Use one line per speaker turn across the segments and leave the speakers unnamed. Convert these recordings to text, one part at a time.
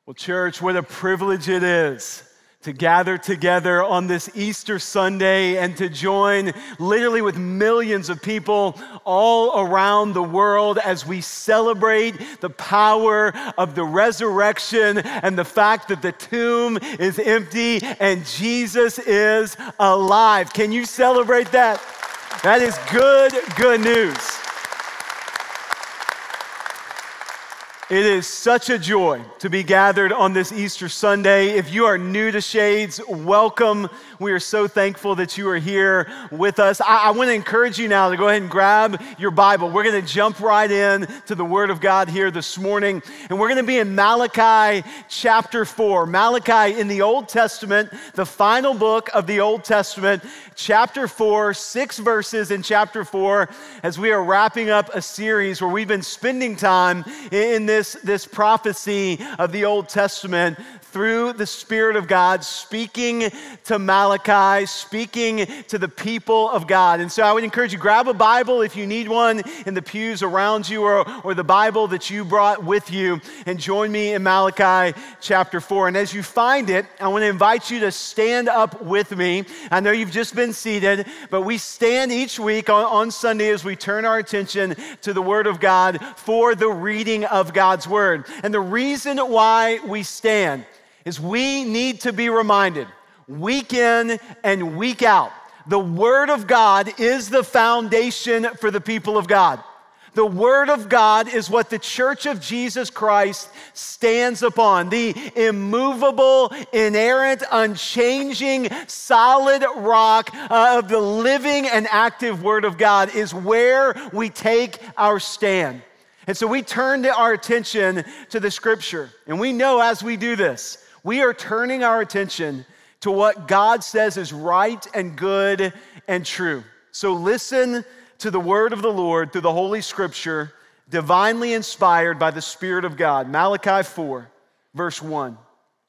Well, church, what a privilege it is to gather together on this Easter Sunday and to join literally with millions of people all around the world as we celebrate the power of the resurrection and the fact that the tomb is empty and Jesus is alive. Can you celebrate that? That is good news. It is such a joy to be gathered on this Easter Sunday. If you are new to Shades, welcome. We are so thankful that you are here with us. I want to encourage you now to go ahead and grab your Bible. We're going to jump right in to the Word of God here this morning. And we're going to be in Malachi chapter 4. Malachi in the Old Testament, the final book of the Old Testament, chapter 4, 6 verses in chapter 4, as we are wrapping up a series where we've been spending time in this prophecy of the Old Testament through the Spirit of God, speaking to Malachi, speaking to the people of God. And so I would encourage you, grab a Bible if you need one in the pews around you or the Bible that you brought with you, and join me in Malachi chapter 4. And as you find it, I want to invite you to stand up with me. I know you've just been seated, but we stand each week on Sunday as we turn our attention to the Word of God for the reading of God's Word. And the reason why we stand is we need to be reminded week in and week out, the Word of God is the foundation for the people of God. The Word of God is what the Church of Jesus Christ stands upon. The immovable, inerrant, unchanging, solid rock of the living and active Word of God is where we take our stand. And so we turn our attention to the Scripture. And we know as we do this, we are turning our attention to what God says is right and good and true. So listen to the word of the Lord through the Holy Scripture, divinely inspired by the Spirit of God. Malachi 4, verse 1.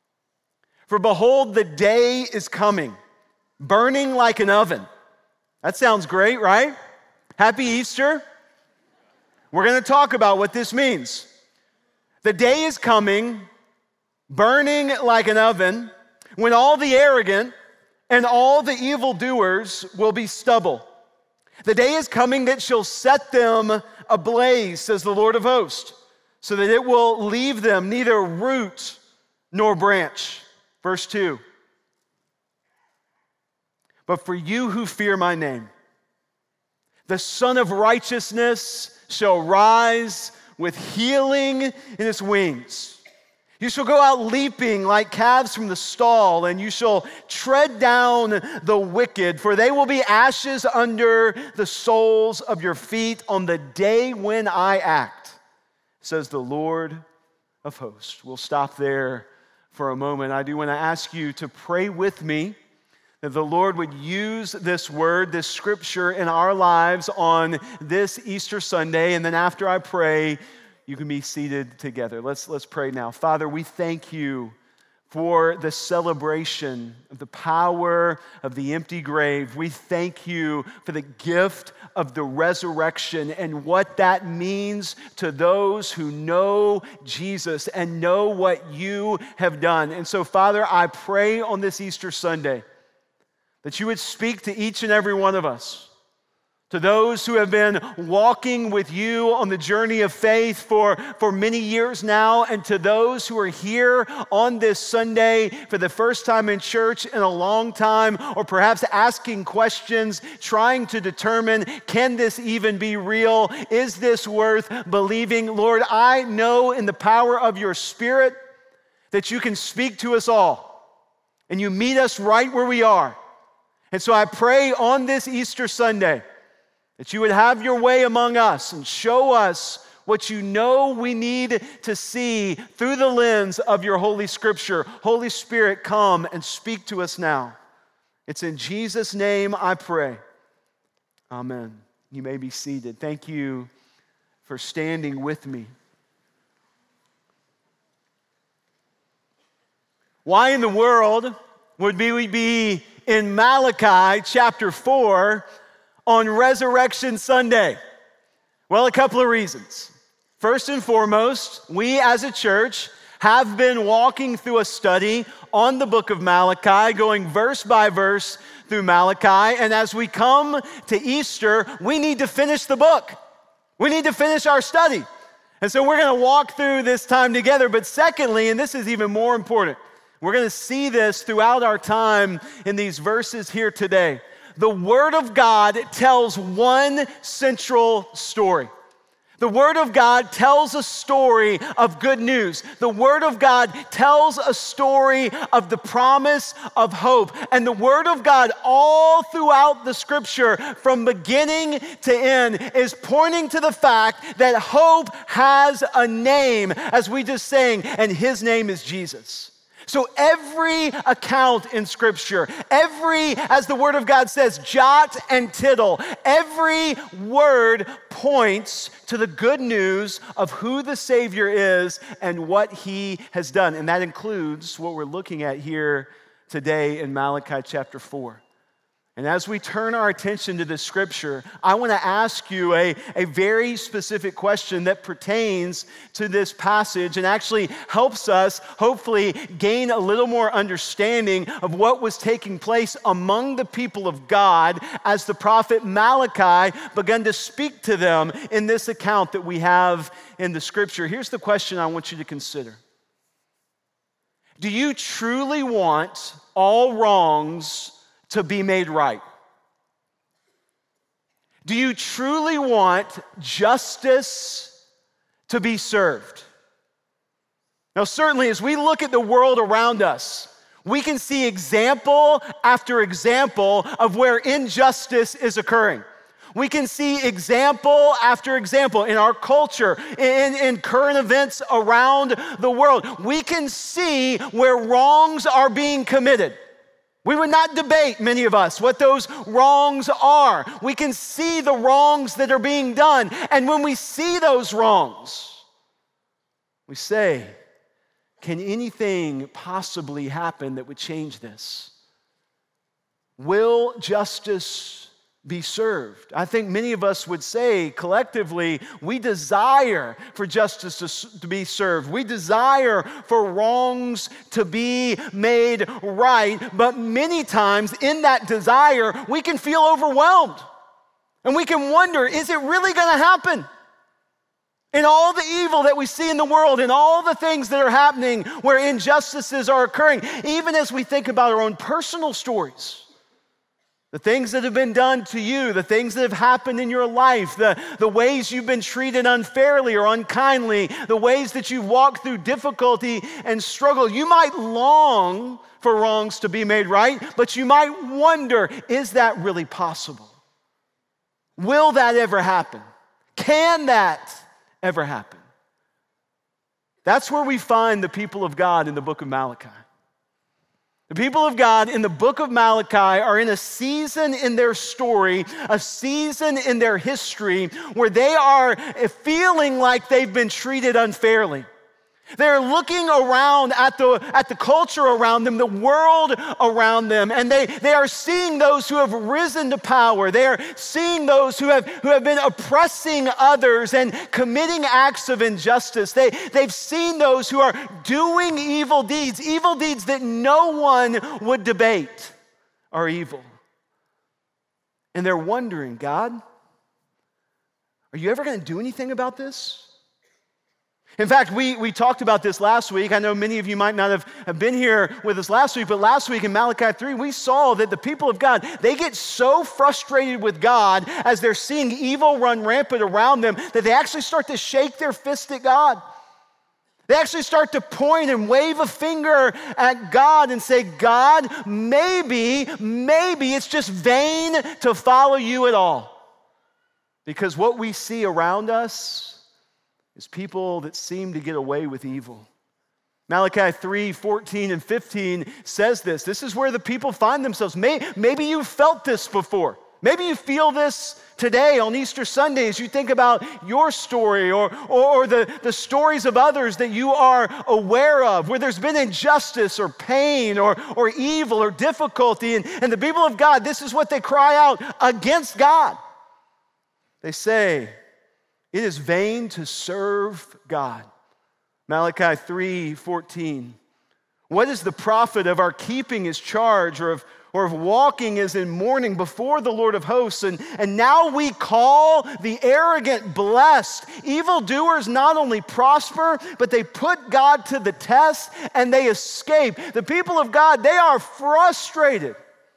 For behold, the day is coming, burning like an oven. That sounds great, right? Happy Easter. We're going to talk about what this means. The day is coming, burning like an oven, when all the arrogant and all the evildoers will be stubble. The day is coming that shall set them ablaze, says the Lord of hosts, so that it will leave them neither root nor branch. Verse 2. But for you who fear my name, the Son of Righteousness shall rise with healing in its wings. You shall go out leaping like calves from the stall, and you shall tread down the wicked, for they will be ashes under the soles of your feet on the day when I act, says the Lord of hosts. We'll stop there for a moment. I do want to ask you to pray with me that the Lord would use this word, this scripture in our lives on this Easter Sunday. And then after I pray, you can be seated together. Let's pray now. Father, we thank you for the celebration of the power of the empty grave. We thank you for the gift of the resurrection and what that means to those who know Jesus and know what you have done. And so, Father, I pray on this Easter Sunday that you would speak to each and every one of us, to those who have been walking with you on the journey of faith for many years now, and to those who are here on this Sunday for the first time in church in a long time, or perhaps asking questions, trying to determine, can this even be real? Is this worth believing? Lord, I know in the power of your Spirit that you can speak to us all, and you meet us right where we are. And so I pray on this Easter Sunday that you would have your way among us and show us what you know we need to see through the lens of your Holy Scripture. Holy Spirit, come and speak to us now. It's in Jesus' name I pray. Amen. You may be seated. Thank you for standing with me. Why in the world would we be in Malachi chapter 4 on Resurrection Sunday? Well, a couple of reasons. First and foremost, we as a church have been walking through a study on the book of Malachi, going verse by verse through Malachi. And as we come to Easter, we need to finish the book. We need to finish our study. And so we're going to walk through this time together. But secondly, and this is even more important, we're going to see this throughout our time in these verses here today. The Word of God tells one central story. The Word of God tells a story of good news. The Word of God tells a story of the promise of hope. And the Word of God all throughout the Scripture, from beginning to end, is pointing to the fact that hope has a name, as we just sang, and His name is Jesus. So every account in Scripture, as the Word of God says, jot and tittle, every word points to the good news of who the Savior is and what He has done. And that includes what we're looking at here today in Malachi chapter 4. And as we turn our attention to this scripture, I want to ask you a very specific question that pertains to this passage and actually helps us hopefully gain a little more understanding of what was taking place among the people of God as the prophet Malachi began to speak to them in this account that we have in the scripture. Here's the question I want you to consider. Do you truly want all wrongs to be made right? Do you truly want justice to be served? Now, certainly, as we look at the world around us, we can see example after example of where injustice is occurring. We can see example after example in our culture, in current events around the world. We can see where wrongs are being committed. We would not debate, many of us, what those wrongs are. We can see the wrongs that are being done. And when we see those wrongs, we say, can anything possibly happen that would change this? Will justice be served? I think many of us would say collectively, we desire for justice to be served. We desire for wrongs to be made right. But many times in that desire, we can feel overwhelmed. And we can wonder, is it really going to happen? In all the evil that we see in the world, in all the things that are happening where injustices are occurring, even as we think about our own personal stories, the things that have been done to you, the things that have happened in your life, the ways you've been treated unfairly or unkindly, the ways that you've walked through difficulty and struggle. You might long for wrongs to be made right, but you might wonder, is that really possible? Will that ever happen? Can that ever happen? That's where we find the people of God in the book of Malachi. The people of God in the book of Malachi are in a season in their story, a season in their history where they are feeling like they've been treated unfairly. They're looking around at the culture around them, the world around them, and they are seeing those who have risen to power. They are seeing those who have been oppressing others and committing acts of injustice. They've seen those who are doing evil deeds that no one would debate are evil. And they're wondering, God, are you ever going to do anything about this? In fact, we talked about this last week. I know many of you might not have been here with us last week, but last week in Malachi 3, we saw that the people of God, they get so frustrated with God as they're seeing evil run rampant around them that they actually start to shake their fist at God. They actually start to point and wave a finger at God and say, God, maybe it's just vain to follow you at all. Because what we see around us is people that seem to get away with evil. Malachi 3, 14 and 15 says this. This is where the people find themselves. Maybe you've felt this before. Maybe you feel this today on Easter Sunday as you think about your story or the stories of others that you are aware of, where there's been injustice or pain or evil or difficulty. And the people of God, this is what they cry out against God. They say, it is vain to serve God. Malachi 3:14. What is the profit of our keeping his charge or of walking as in mourning before the Lord of hosts? And now we call the arrogant blessed. Evildoers not only prosper, but they put God to the test and they escape. The people of God, they are frustrated.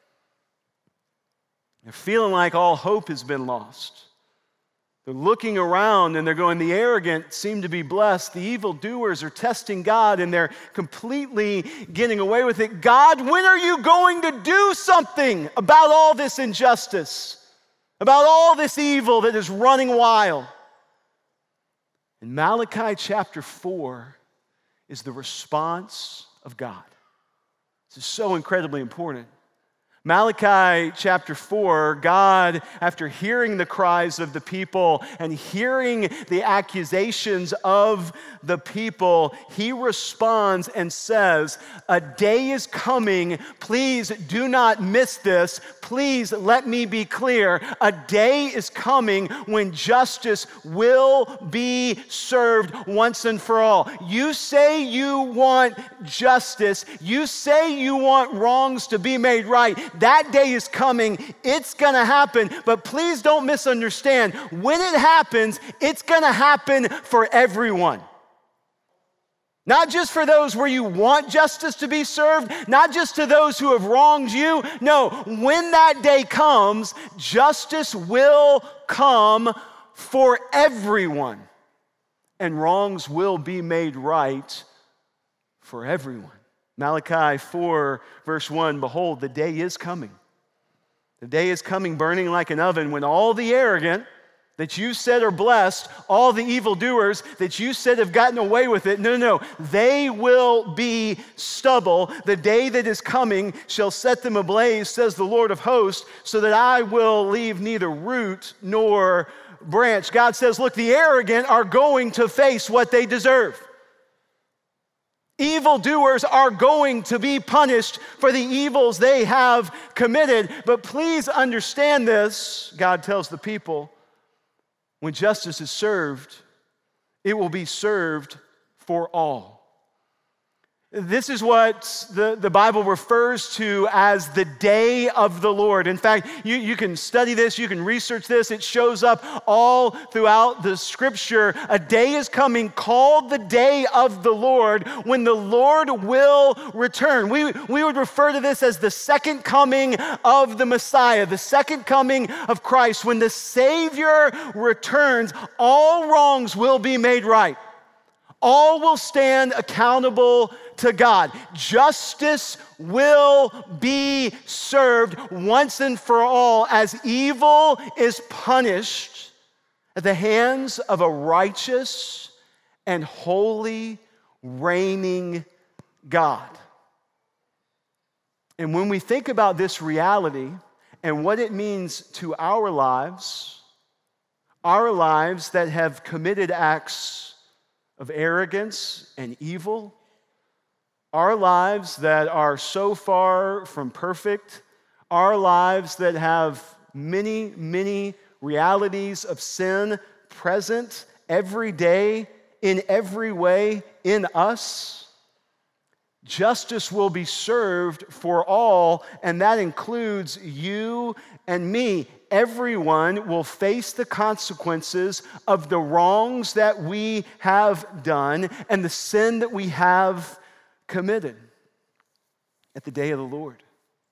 They're feeling like all hope has been lost. They're looking around and they're going, the arrogant seem to be blessed. The evildoers are testing God and they're completely getting away with it. God, when are you going to do something about all this injustice, about all this evil that is running wild? And Malachi chapter 4 is the response of God. This is so incredibly important. Malachi chapter 4, God, after hearing the cries of the people and hearing the accusations of the people, he responds and says, a day is coming, please do not miss this, please let me be clear, a day is coming when justice will be served once and for all. You say you want justice, you say you want wrongs to be made right. That day is coming. It's going to happen. But please don't misunderstand. When it happens, it's going to happen for everyone. Not just for those where you want justice to be served, not just to those who have wronged you. No, when that day comes, justice will come for everyone. And wrongs will be made right for everyone. Malachi 4, verse 1, behold, the day is coming. The day is coming burning like an oven when all the arrogant that you said are blessed, all the evildoers that you said have gotten away with it, no, they will be stubble. The day that is coming shall set them ablaze, says the Lord of hosts, so that I will leave neither root nor branch. God says, look, the arrogant are going to face what they deserve. Evildoers are going to be punished for the evils they have committed. But please understand this, God tells the people, when justice is served, it will be served for all. This is what the Bible refers to as the day of the Lord. In fact, you can study this, you can research this. It shows up all throughout the scripture. A day is coming called the day of the Lord when the Lord will return. We would refer to this as the second coming of the Messiah, the second coming of Christ. When the Savior returns, all wrongs will be made right. All will stand accountable to God. Justice will be served once and for all as evil is punished at the hands of a righteous and holy reigning God. And when we think about this reality and what it means to our lives that have committed acts of arrogance and evil, our lives that are so far from perfect, our lives that have many, many realities of sin present every day, in every way in us, justice will be served for all, and that includes you and me. Everyone will face the consequences of the wrongs that we have done and the sin that we have committed at the day of the Lord.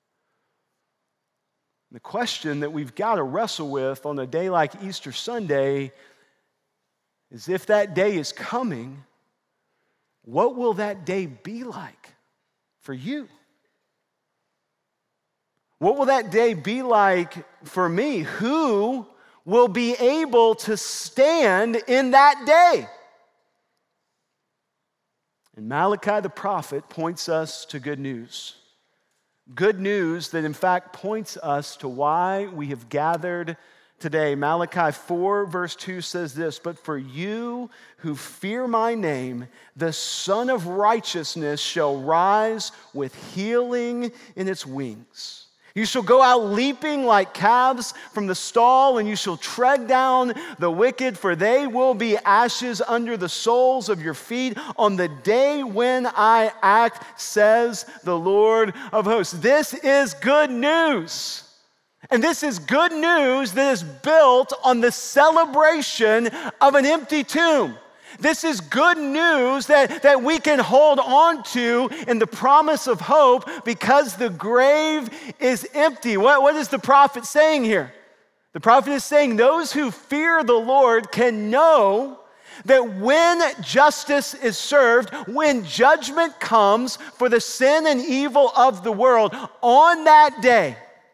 The question that we've got to wrestle with on a day like Easter Sunday is, if that day is coming, what will that day be like for you? What will that day be like for me? Who will be able to stand in that day? And Malachi the prophet points us to good news. Good news that in fact points us to why we have gathered today. Malachi 4 verse 2 says this, but for you who fear my name, the Son of Righteousness shall rise with healing in its wings. You shall go out leaping like calves from the stall, and you shall tread down the wicked, for they will be ashes under the soles of your feet on the day when I act, says the Lord of hosts. This is good news. And this is good news that is built on the celebration of an empty tomb. This is good news that we can hold on to in the promise of hope because the grave is empty. What is the prophet saying here? The prophet is saying those who fear the Lord can know that when justice is served, when judgment comes for the sin and evil of the world, on that day,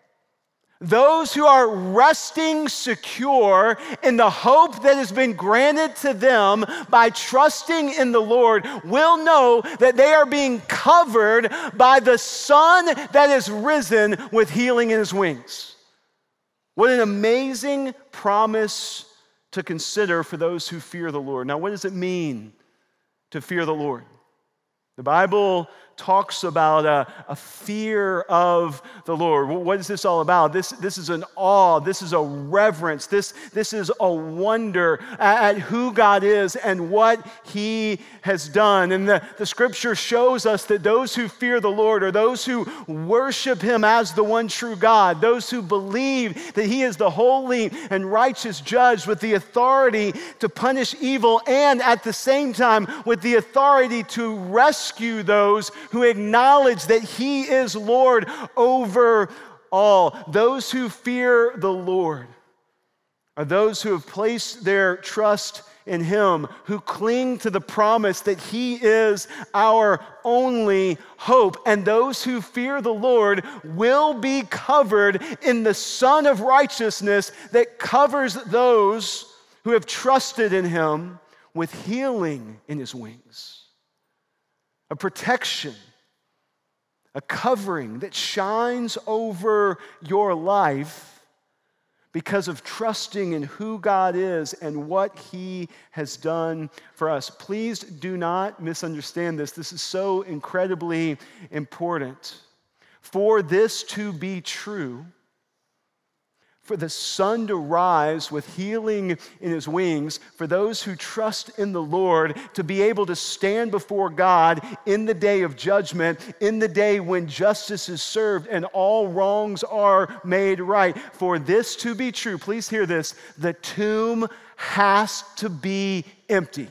those who are resting secure in the hope that has been granted to them by trusting in the Lord will know that they are being covered by the Son that is risen with healing in his wings. What an amazing promise to consider for those who fear the Lord. Now, what does it mean to fear the Lord? The Bible talks about a fear of the Lord. What is this all about? This is an awe. This is a reverence. This is a wonder at who God is and what he has done. And the scripture shows us that those who fear the Lord are those who worship him as the one true God, those who believe that he is the holy and righteous judge with the authority to punish evil and at the same time with the authority to rescue those who acknowledge that he is Lord over all. Those who fear the Lord are those who have placed their trust in him, who cling to the promise that he is our only hope. And those who fear the Lord will be covered in the Son of Righteousness that covers those who have trusted in him with healing in his wings. A protection, a covering that shines over your life because of trusting in who God is and what he has done for us. Please do not misunderstand this. This is so incredibly important. For this to be true, for the sun to rise with healing in his wings, for those who trust in the Lord to be able to stand before God in the day of judgment, in the day when justice is served and all wrongs are made right. For this to be true, please hear this, the tomb has to be empty.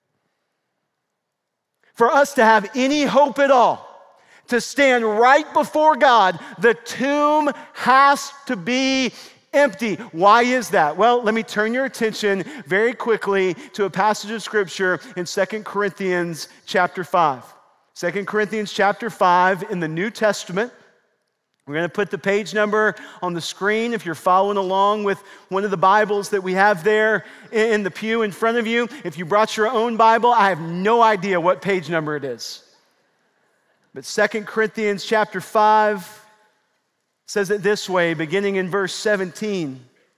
For us to have any hope at all, to stand right before God, the tomb has to be empty. Why is that? Well, let me turn your attention very quickly to a passage of scripture in 2 Corinthians chapter 5. 2 Corinthians chapter 5 in the New Testament. We're going to put the page number on the screen if you're following along with one of the Bibles that we have there in the pew in front of you. If you brought your own Bible, I have no idea what page number it is. But 2 Corinthians chapter 5 says it this way, beginning in verse 17.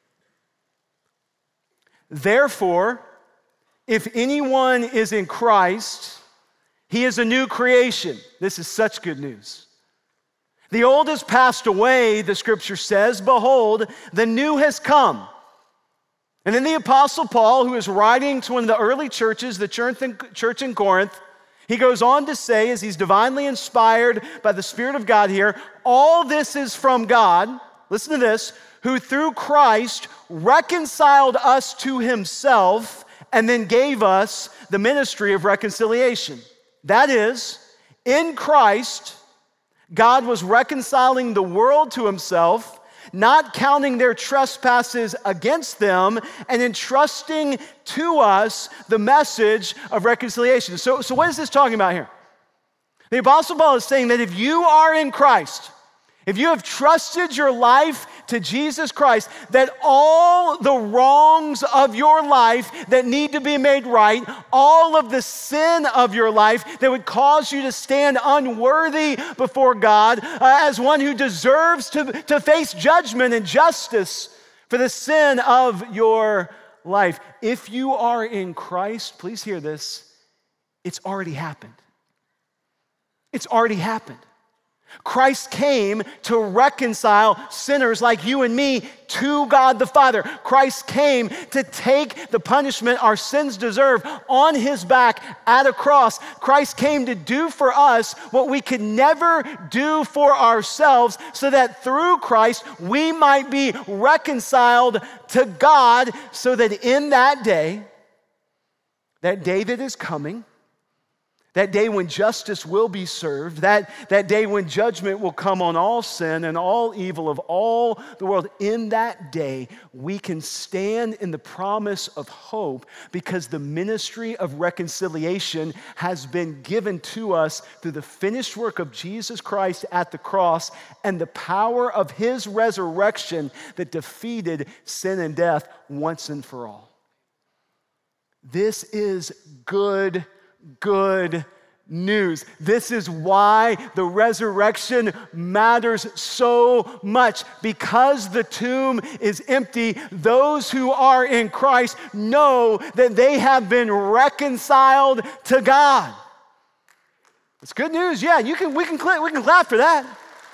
Therefore, if anyone is in Christ, he is a new creation. This is such good news. The old has passed away, the scripture says. Behold, the new has come. And then the Apostle Paul, who is writing to one of the early churches, the church in Corinth, he goes on to say, as he's divinely inspired by the Spirit of God here, all this is from God, listen to this, who through Christ reconciled us to himself and then gave us the ministry of reconciliation. That is, in Christ, God was reconciling the world to himself, not counting their trespasses against them, and entrusting to us the message of reconciliation. So what is this talking about here? The Apostle Paul is saying that if you are in Christ, if you have trusted your life to Jesus Christ, that all the wrongs of your life that need to be made right, all of the sin of your life that would cause you to stand unworthy before God as one who deserves to face judgment and justice for the sin of your life. If you are in Christ, please hear this, it's already happened. It's already happened. Christ came to reconcile sinners like you and me to God the Father. Christ came to take the punishment our sins deserve on his back at a cross. Christ came to do for us what we could never do for ourselves, so that through Christ we might be reconciled to God, so that in that day that is coming, that day when justice will be served, that day when judgment will come on all sin and all evil of all the world, in that day, we can stand in the promise of hope, because the ministry of reconciliation has been given to us through the finished work of Jesus Christ at the cross and the power of his resurrection that defeated sin and death once and for all. This is good news. This is why the resurrection matters so much. Because the tomb is empty, those who are in Christ know that they have been reconciled to God. It's good news. Yeah, we can clap for that.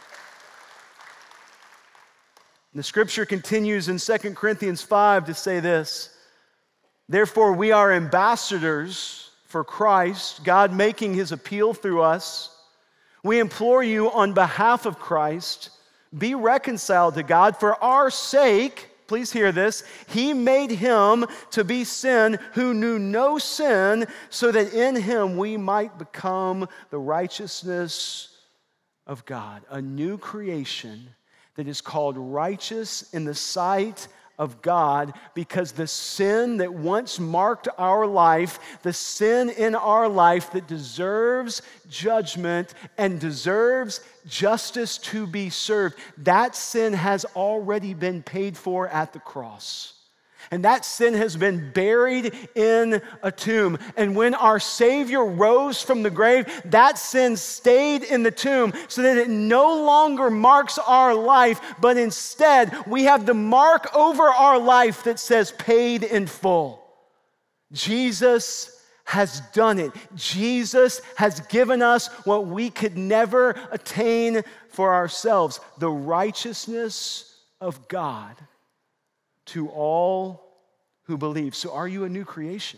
The scripture continues in 2 Corinthians 5 to say this: therefore, we are ambassadors for Christ, God making his appeal through us. We implore you on behalf of Christ, be reconciled to God. For our sake, please hear this, he made him to be sin who knew no sin, so that in him we might become the righteousness of God. A new creation that is called righteous in the sight of God, because the sin that once marked our life, the sin in our life that deserves judgment and deserves justice to be served, that sin has already been paid for at the cross. And that sin has been buried in a tomb. And when our Savior rose from the grave, that sin stayed in the tomb, so that it no longer marks our life, but instead we have the mark over our life that says paid in full. Jesus has done it. Jesus has given us what we could never attain for ourselves, the righteousness of God to all who believe. So are you a new creation?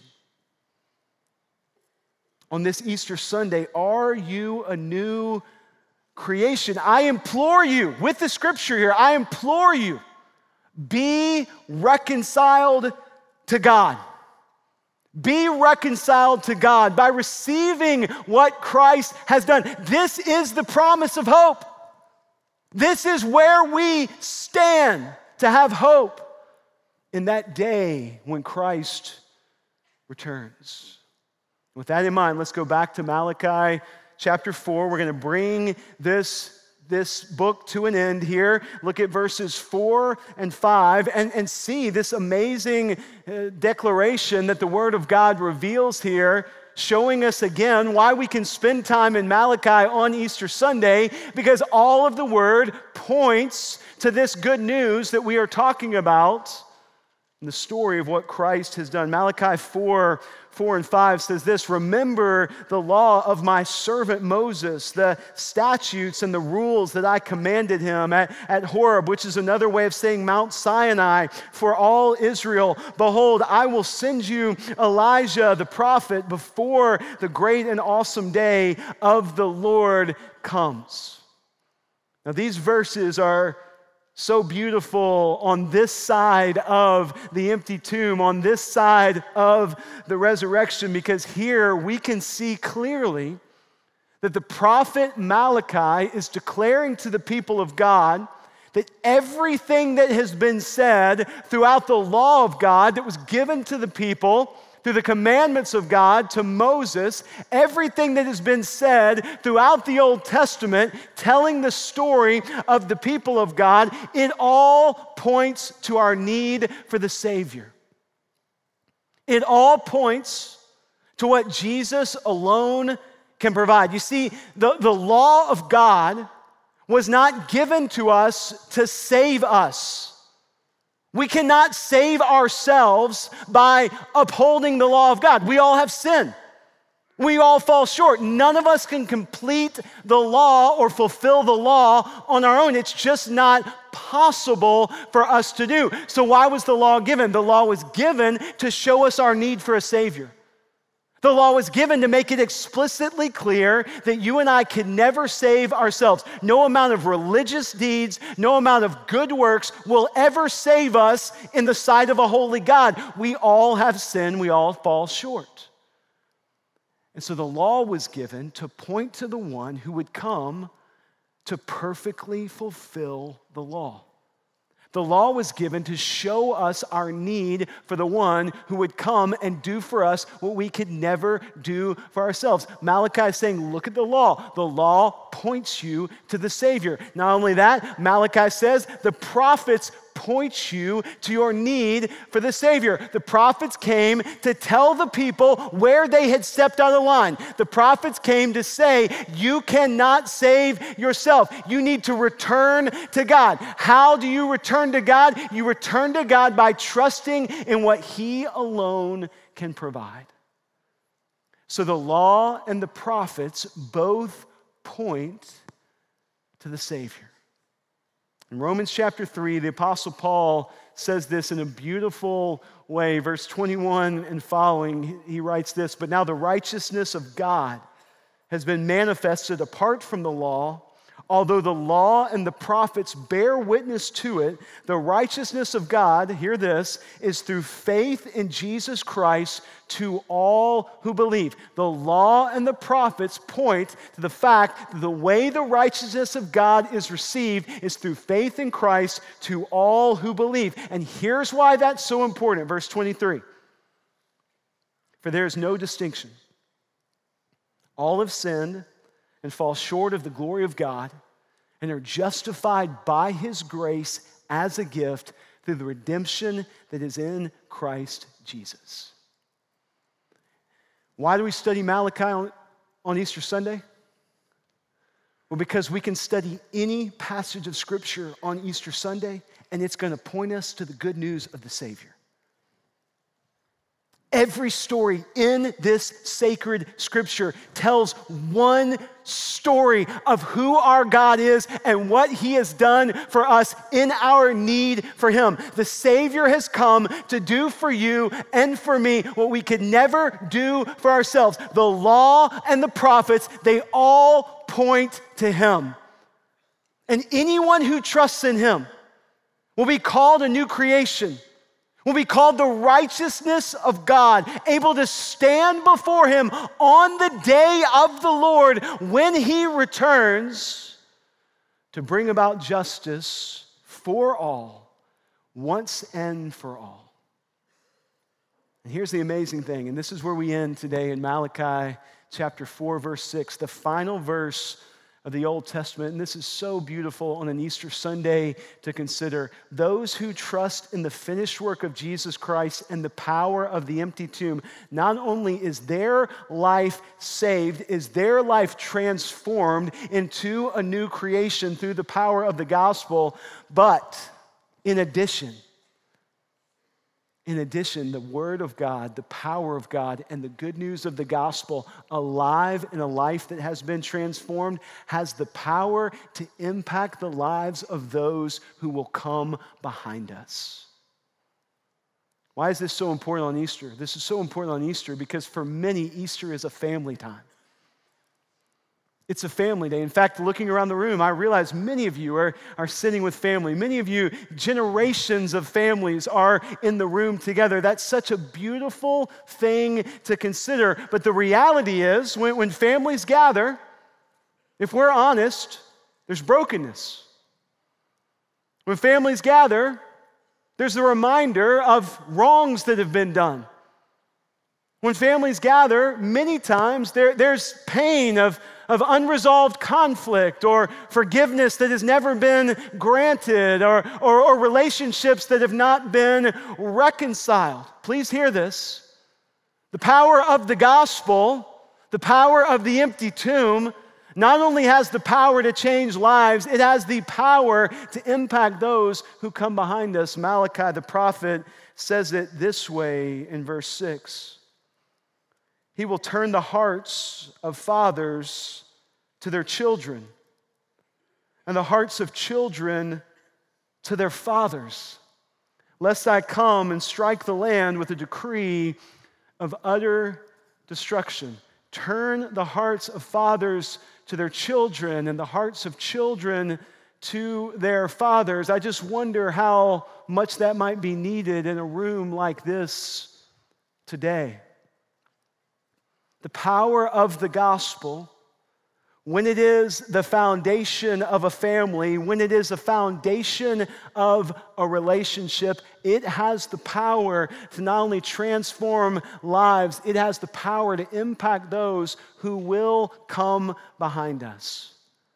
On this Easter Sunday, are you a new creation? I implore you, with the scripture here, I implore you, be reconciled to God. Be reconciled to God by receiving what Christ has done. This is the promise of hope. This is where we stand to have hope in that day when Christ returns. With that in mind, let's go back to Malachi chapter 4. We're going to bring this book to an end here. Look at verses 4 and 5 and see this amazing declaration that the Word of God reveals here, showing us again why we can spend time in Malachi on Easter Sunday, because all of the Word points to this good news that we are talking about, the story of what Christ has done. Malachi 4 and 5 says this: remember the law of my servant Moses, the statutes and the rules that I commanded him at Horeb, which is another way of saying Mount Sinai, for all Israel. Behold, I will send you Elijah the prophet before the great and awesome day of the Lord comes. Now these verses are so beautiful on this side of the empty tomb, on this side of the resurrection, because here we can see clearly that the prophet Malachi is declaring to the people of God that everything that has been said throughout the law of God that was given to the people through the commandments of God to Moses, everything that has been said throughout the Old Testament, telling the story of the people of God, it all points to our need for the Savior. It all points to what Jesus alone can provide. You see, the law of God was not given to us to save us. We cannot save ourselves by upholding the law of God. We all have sin. We all fall short. None of us can complete the law or fulfill the law on our own. It's just not possible for us to do. So why was the law given? The law was given to show us our need for a Savior. The law was given to make it explicitly clear that you and I can never save ourselves. No amount of religious deeds, no amount of good works will ever save us in the sight of a holy God. We all have sinned. We all fall short. And so the law was given to point to the one who would come to perfectly fulfill the law. The law was given to show us our need for the one who would come and do for us what we could never do for ourselves. Malachi is saying, look at the law. The law points you to the Savior. Not only that, Malachi says the prophets point you to your need for the Savior. The prophets came to tell the people where they had stepped out of line. The prophets came to say, you cannot save yourself. You need to return to God. How do you return to God? You return to God by trusting in what He alone can provide. So the law and the prophets both point to the Savior. In Romans chapter 3, the Apostle Paul says this in a beautiful way. Verse 21 and following, he writes this, "But now the righteousness of God has been manifested apart from the law. Although the law and the prophets bear witness to it, the righteousness of God," hear this, "is through faith in Jesus Christ to all who believe." The law and the prophets point to the fact that the way the righteousness of God is received is through faith in Christ to all who believe. And here's why that's so important. Verse 23. "For there is no distinction. All have sinned and fall short of the glory of God, and are justified by His grace as a gift through the redemption that is in Christ Jesus." Why do we study Malachi on Easter Sunday? Well, because we can study any passage of Scripture on Easter Sunday, and it's going to point us to the good news of the Savior. Every story in this sacred Scripture tells one story of who our God is and what He has done for us in our need for Him. The Savior has come to do for you and for me what we could never do for ourselves. The law and the prophets, they all point to Him. And anyone who trusts in Him will be called a new creation, will be called the righteousness of God, able to stand before Him on the day of the Lord when He returns to bring about justice for all, once and for all. And here's the amazing thing, and this is where we end today in Malachi chapter 4, verse 6, the final verse of the Old Testament, and this is so beautiful on an Easter Sunday to consider. "Those who trust in the finished work of Jesus Christ and the power of the empty tomb, not only is their life saved, is their life transformed into a new creation through the power of the gospel, but in addition, the Word of God, the power of God, and the good news of the gospel, alive in a life that has been transformed, has the power to impact the lives of those who will come behind us." Why is this so important on Easter? This is so important on Easter because for many, Easter is a family time. It's a family day. In fact, looking around the room, I realize many of you are sitting with family. Many of you, generations of families are in the room together. That's such a beautiful thing to consider. But the reality is, when families gather, if we're honest, there's brokenness. When families gather, there's a reminder of wrongs that have been done. When families gather, many times there's pain of unresolved conflict or forgiveness that has never been granted or relationships that have not been reconciled. Please hear this. The power of the gospel, the power of the empty tomb, not only has the power to change lives, it has the power to impact those who come behind us. Malachi the prophet says it this way in verse 6. He will turn the hearts of fathers to their children, and the hearts of children to their fathers, lest I come and strike the land with a decree of utter destruction. Turn the hearts of fathers to their children and the hearts of children to their fathers. I just wonder how much that might be needed in a room like this today. The power of the gospel, when it is the foundation of a family, when it is the foundation of a relationship, it has the power to not only transform lives, it has the power to impact those who will come behind us.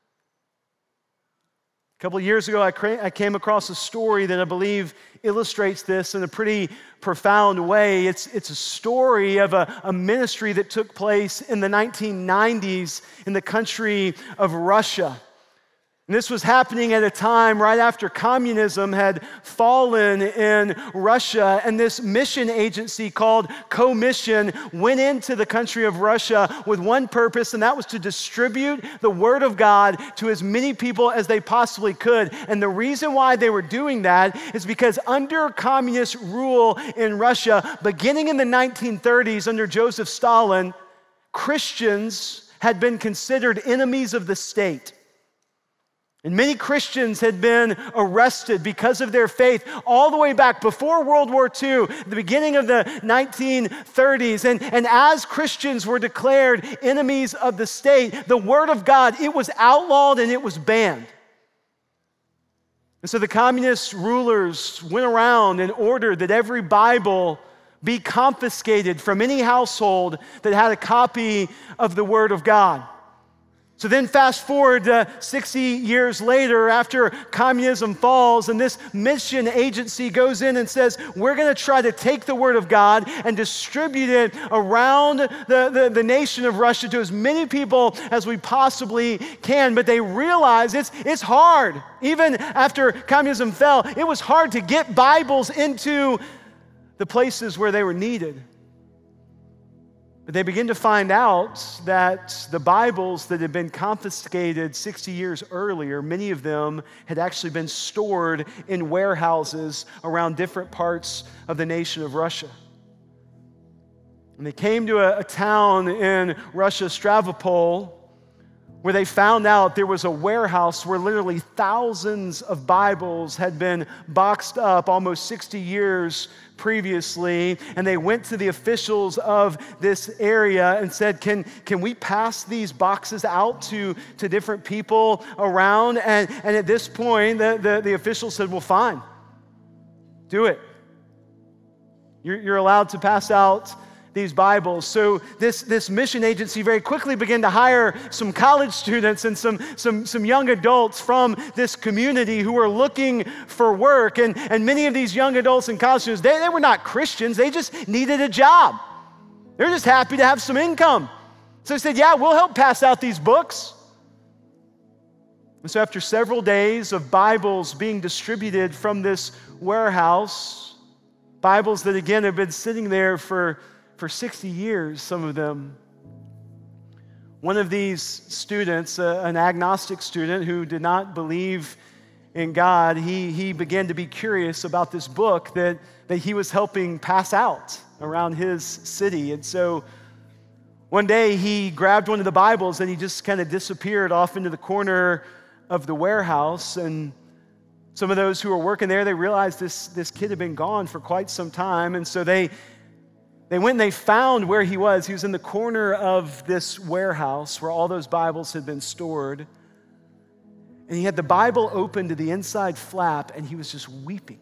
A couple of years ago, I came across a story that I believe illustrates this in a pretty profound way. It's a story of a ministry that took place in the 1990s in the country of Russia. And this was happening at a time right after communism had fallen in Russia, and this mission agency called Co-Mission went into the country of Russia with one purpose, and that was to distribute the Word of God to as many people as they possibly could. And the reason why they were doing that is because under communist rule in Russia, beginning in the 1930s under Joseph Stalin, Christians had been considered enemies of the state. And many Christians had been arrested because of their faith all the way back before World War II, the beginning of the 1930s. And as Christians were declared enemies of the state, the Word of God, it was outlawed and it was banned. And so the communist rulers went around and ordered that every Bible be confiscated from any household that had a copy of the Word of God. So then fast forward 60 years later after communism falls, and this mission agency goes in and says, we're going to try to take the Word of God and distribute it around the nation of Russia to as many people as we possibly can. But they realize it's hard. Even after communism fell, it was hard to get Bibles into the places where they were needed. But they begin to find out that the Bibles that had been confiscated 60 years earlier, many of them had actually been stored in warehouses around different parts of the nation of Russia. And they came to a town in Russia, Stavropol, where they found out there was a warehouse where literally thousands of Bibles had been boxed up almost 60 years previously. And they went to the officials of this area and said, can we pass these boxes out to different people around? And at this point, the officials said, well, fine, do it. You're allowed to pass out these Bibles. So this mission agency very quickly began to hire some college students and some young adults from this community who were looking for work. And many of these young adults and college students, they were not Christians. They just needed a job. They're just happy to have some income. So they said, yeah, we'll help pass out these books. And so after several days of Bibles being distributed from this warehouse, Bibles that again have been sitting there for 60 years, some of them. One of these students, an agnostic student who did not believe in God, he began to be curious about this book that he was helping pass out around his city. And so one day he grabbed one of the Bibles and he just kind of disappeared off into the corner of the warehouse. And some of those who were working there, they realized this kid had been gone for quite some time. And so they went and they found where he was. He was in the corner of this warehouse where all those Bibles had been stored. And he had the Bible open to the inside flap, and he was just weeping.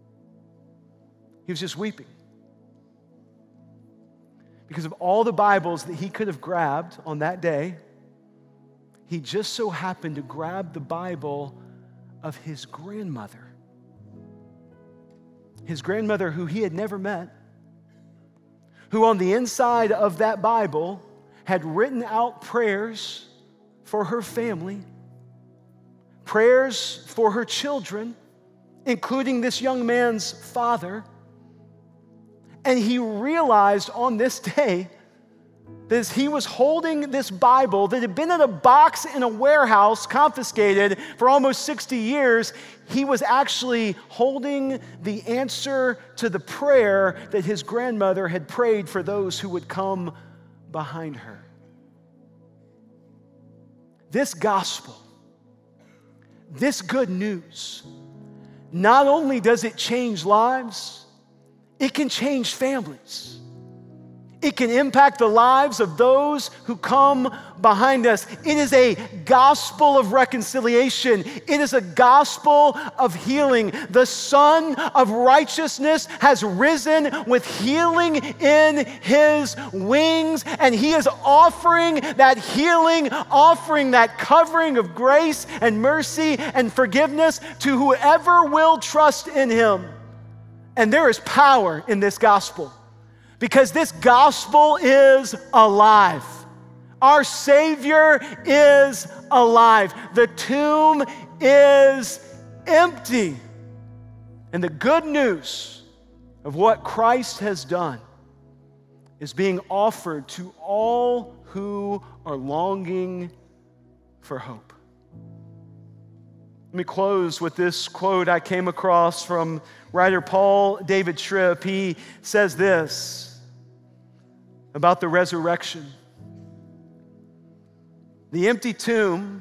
He was just weeping. Because of all the Bibles that he could have grabbed on that day, he just so happened to grab the Bible of his grandmother. His grandmother, who he had never met, who on the inside of that Bible had written out prayers for her family, prayers for her children, including this young man's father. And he realized on this day that as he was holding this Bible that had been in a box in a warehouse, confiscated for almost 60 years, he was actually holding the answer to the prayer that his grandmother had prayed for those who would come behind her. This gospel, this good news, not only does it change lives, it can change families. It can impact the lives of those who come behind us. It is a gospel of reconciliation. It is a gospel of healing. The Son of Righteousness has risen with healing in his wings, and he is offering that healing, offering that covering of grace and mercy and forgiveness to whoever will trust in him. And there is power in this gospel, because this gospel is alive. Our Savior is alive. The tomb is empty. And the good news of what Christ has done is being offered to all who are longing for hope. Let me close with this quote I came across from writer Paul David Tripp. He says this about the resurrection. The empty tomb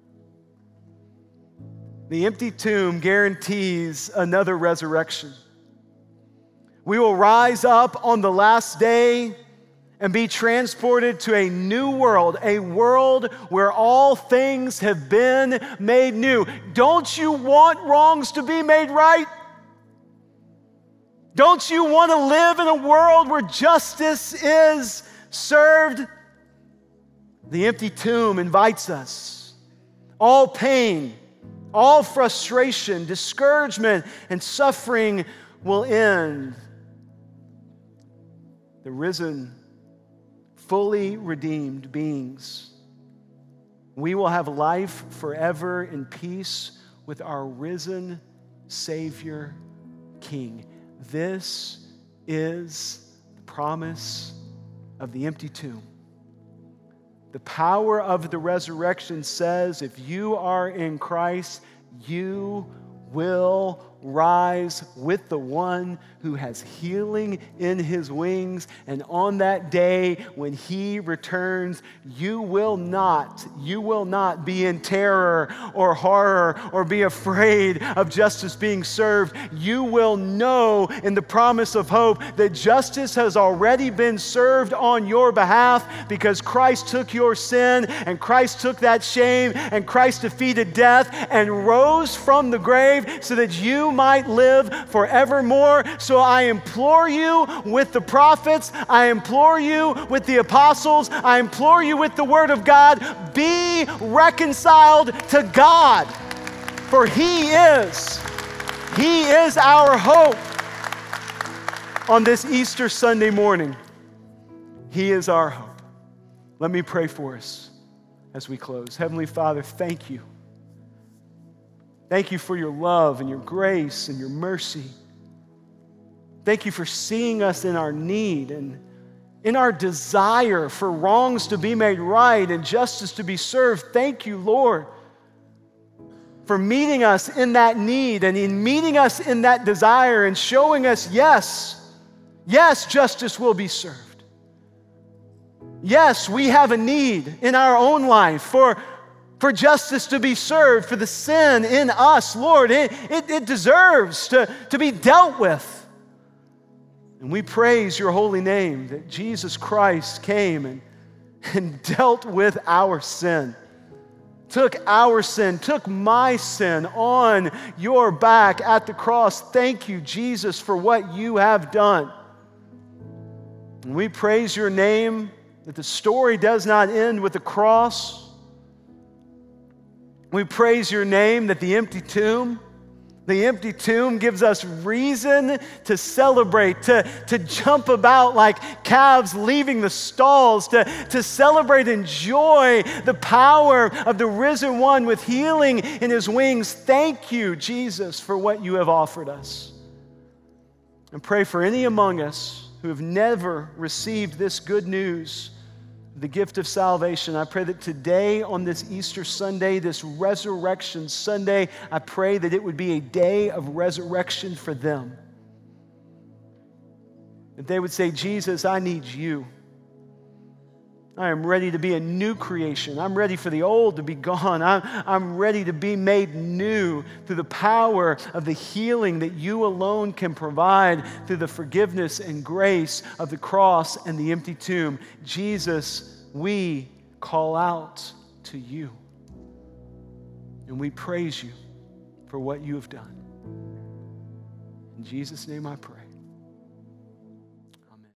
guarantees another resurrection. We will rise up on the last day and be transported to a new world, a world where all things have been made new. Don't you want wrongs to be made right? Don't you want to live in a world where justice is served? The empty tomb invites us. All pain, all frustration, discouragement, and suffering will end. The risen, fully redeemed beings, we will have life forever in peace with our risen Savior King. This is the promise of the empty tomb. The power of the resurrection says if you are in Christ, you will rise with the one who has healing in his wings. And on that day when he returns, you will not be in terror or horror or be afraid of justice being served. You will know in the promise of hope that justice has already been served on your behalf, because Christ took your sin and Christ took that shame and Christ defeated death and rose from the grave so that you might live forevermore. So I implore you with the prophets, I implore you with the apostles, I implore you with the word of God, be reconciled to God, for He is our hope on this Easter Sunday morning. He is our hope. Let me pray for us as we close. Heavenly Father, thank you. Thank you for your love and your grace and your mercy. Thank you for seeing us in our need and in our desire for wrongs to be made right and justice to be served. Thank you, Lord, for meeting us in that need and in meeting us in that desire and showing us, yes, justice will be served. Yes, we have a need in our own life for justice to be served, for the sin in us, Lord. It deserves to be dealt with. And we praise your holy name that Jesus Christ came and dealt with our sin. Took our sin, took my sin on your back at the cross. Thank you, Jesus, for what you have done. And we praise your name that the story does not end with the cross. We praise your name that the empty tomb gives us reason to celebrate, to jump about like calves leaving the stalls, to celebrate and enjoy the power of the risen one with healing in his wings. Thank you, Jesus, for what you have offered us. And pray for any among us who have never received this good news the gift of salvation. I pray that today on this Easter Sunday, this Resurrection Sunday, I pray that it would be a day of resurrection for them. That they would say, Jesus, I need you. I am ready to be a new creation. I'm ready for the old to be gone. I'm ready to be made new through the power of the healing that you alone can provide through the forgiveness and grace of the cross and the empty tomb. Jesus, we call out to you. And we praise you for what you have done. In Jesus' name I pray.